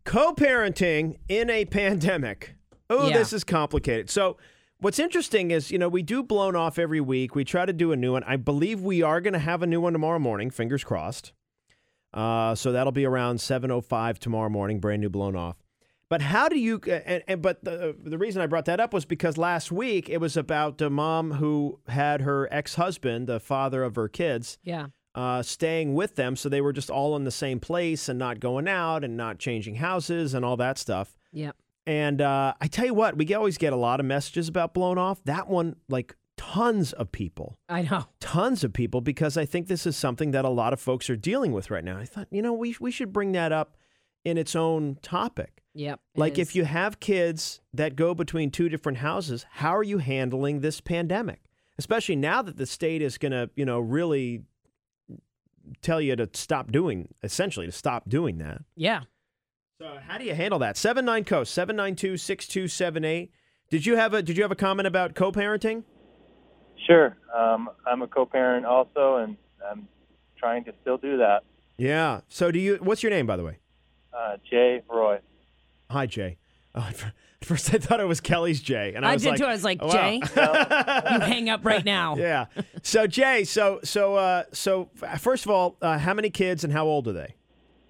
Co-parenting in a pandemic. Oh, Yeah. This is complicated. So what's interesting is, we do Blown Off every week. We try to do a new one. I believe we are going to have a new one tomorrow morning, fingers crossed. So that'll be around 7:05 tomorrow morning, brand new Blown Off. But how do you, but the reason I brought that up was because last week it was about a mom who had her ex-husband, the father of her kids, Yeah. staying with them. So they were just all in the same place and not going out and not changing houses and all that stuff. Yeah. And I tell you what, we always get a lot of messages about Blown Off. That one, like tons of people. I know. Tons of people, because I think this is something that a lot of folks are dealing with right now. I thought, we should bring that up in its own topic. Yep. Like if you have kids that go between two different houses, how are you handling this pandemic? Especially now that the state is going to, really tell you to stop doing that. Yeah. So how do you handle that? 79-COAST, 792-6278. Did you have a comment about co-parenting? Sure. I'm a co-parent also, and I'm trying to still do that. Yeah. So what's your name, by the way? Jay Roy. Hi, Jay. At first I thought it was Kelly's Jay. And I did too. I was like, Jay, you hang up right now. Yeah. So Jay, so first of all, how many kids and how old are they?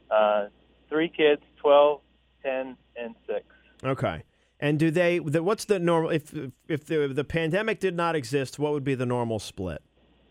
3 kids, 12, 10, and 6. Okay. And do what's the normal, if the pandemic did not exist, what would be the normal split?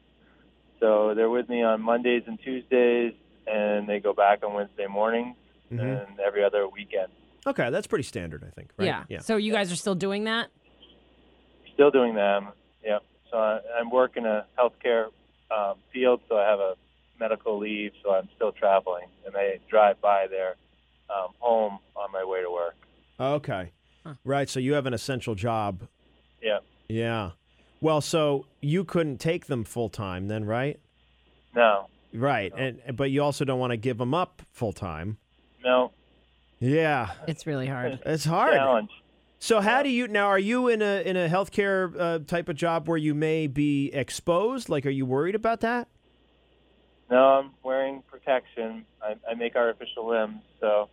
So they're with me on Mondays and Tuesdays, and they go back on Wednesday mornings and every other weekend. Okay, that's pretty standard, I think, right? Yeah. So you guys are still doing that? Still doing that. Yeah. So I'm working a healthcare field, so I have a medical leave, so I'm still traveling, and I drive by their home on my way to work. Okay. Huh. Right, so you have an essential job. Yeah. Yeah. Well, so you couldn't take them full-time then, right? No. Right, but you also don't want to give them up full-time. No. Yeah. It's really hard. It's hard. Challenge. So how do you, now are you in a healthcare type of job where you may be exposed? Like, are you worried about that? No, I'm wearing protection. I make artificial limbs, so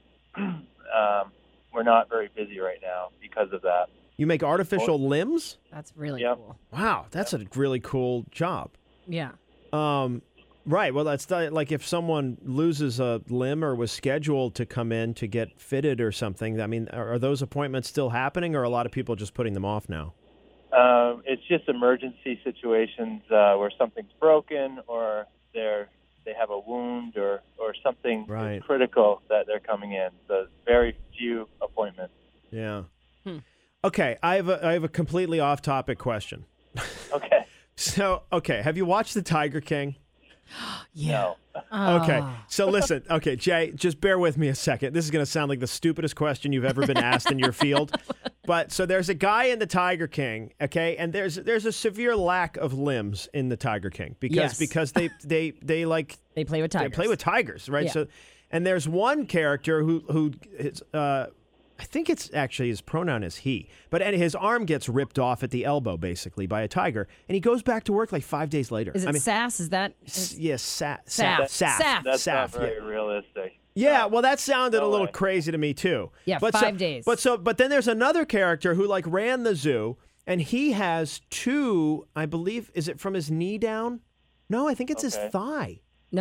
we're not very busy right now because of that. You make artificial limbs? That's really Yep. cool. Wow, that's a really cool job. Yeah. Right. Well, that's like if someone loses a limb or was scheduled to come in to get fitted or something. I mean, are those appointments still happening, or are a lot of people just putting them off now? It's just emergency situations where something's broken or they have a wound or something Right. critical that they're coming in. So very few appointments. Yeah. Okay, I have a completely off-topic question. Okay. So, have you watched The Tiger King? Yeah. No. Okay, so listen. Okay, Jay, just bear with me a second. This is going to sound like the stupidest question you've ever been asked in your field. But so there's a guy in The Tiger King, okay, and there's a severe lack of limbs in The Tiger King because they like They play with tigers. They play with tigers, right? Yeah. So, and there's one character who is, I think it's actually his pronoun is he, but his arm gets ripped off at the elbow basically by a tiger, and he goes back to work like 5 days later. Is it Sass? Is that? Yes, Saf. That's Saf, not very realistic. Yeah, well, that sounded No a little way. crazy to me too. Yeah, but 5 days. But then there's another character who like ran the zoo, and he has 2, I believe, is it from his knee down? No, I think it's his Okay. No, thigh.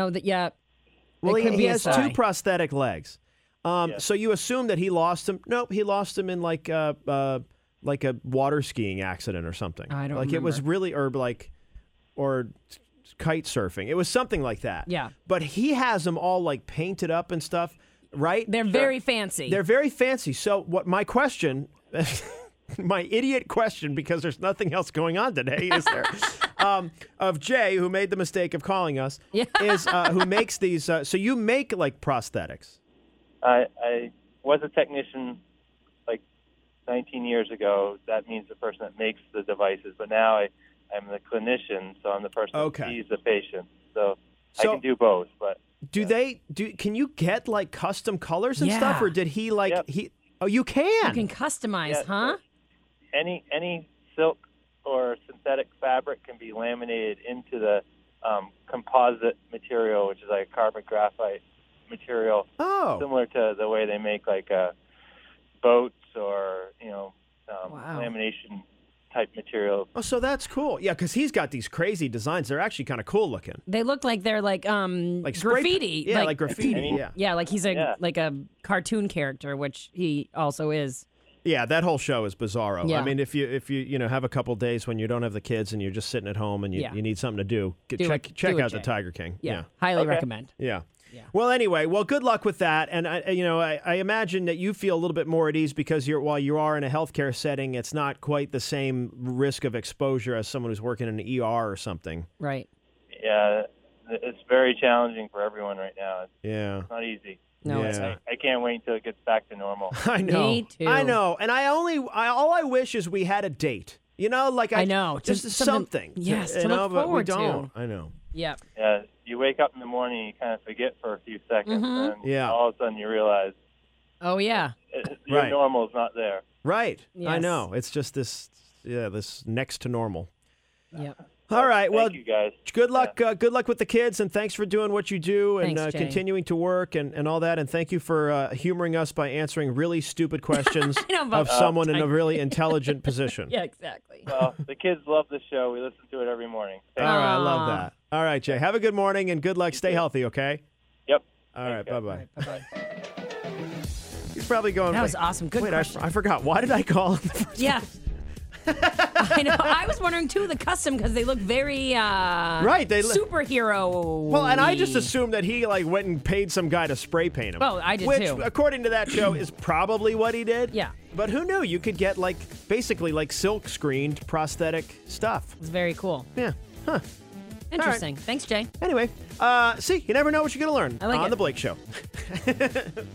Well, it could he be has his 2 thigh. prosthetic legs. So you assume that he lost him? Nope, he lost him in like a water skiing accident or something. I don't like it was remember. really or kite surfing. It was something like that. Yeah. But he has them all like painted up and stuff, right? They're very fancy. They're very fancy. So what my question, my idiot question, because there's nothing else going on today, is there? Of Jay, who made the mistake of calling us, is who makes these. So you make like prosthetics. I was a technician like 19 years ago. That means the person that makes the devices. But now I'm the clinician, so I'm the person that sees the patient. So I can do both. But can you get like custom colors and stuff, or did he like Yep. Oh, you can. You can customize, huh? Any silk or synthetic fabric can be laminated into the composite material, which is like carbon graphite material, similar to the way they make like boats or lamination type material. Oh, so that's cool. Yeah, because he's got these crazy designs. They're actually kind of cool looking. They look like they're like graffiti. Yeah, like graffiti. I mean, yeah, like he's like a cartoon character, which he also is. Yeah, that whole show is bizarro. Yeah. I mean, if you have a couple days when you don't have the kids and you're just sitting at home and you need something to do, check out the Tiger King. Yeah. Highly recommend. Yeah. Well, anyway, good luck with that. And I imagine that you feel a little bit more at ease because while you are in a healthcare setting, it's not quite the same risk of exposure as someone who's working in an ER or something. Right. Yeah, it's very challenging for everyone right now. It's not easy. No, it's not. I can't wait until it gets back to normal. I know. Me too. I know. And all I wish is we had a date. I know. Just something. Yes, to look but forward we don't. to. I know. Yep. Yeah, you wake up in the morning and you kind of forget for a few seconds, and Yeah. all of a sudden you realize Oh, yeah. your normal is not there. Right. Yes. I know. It's just this next to normal. Yep. All right. Well, Thank you guys. good luck. Good luck with the kids, and thanks for doing what you do and Thanks, Jay. continuing to work and all that. And thank you for humoring us by answering really stupid questions of someone in a really intelligent position. Yeah, exactly. Well, the kids love the show. We listen to it every morning. All right. I love that. All right, Jay. Have a good morning and good luck. Stay healthy, okay? Yep. All right. Bye-bye. Bye-bye. He's probably going. That was awesome. Good Wait, question. I forgot. Why did I call him? Yeah. I know. I was wondering too the custom because they look very They superhero. Well, and I just assumed that he went and paid some guy to spray paint him. Oh, I did which, too. according to that show, is probably what he did. Yeah. But who knew? You could get basically silk screened prosthetic stuff. It's very cool. Yeah. Huh. Interesting. Thanks, Jay. Anyway, see, you never know what you're going to learn I like on it. The Blake Show.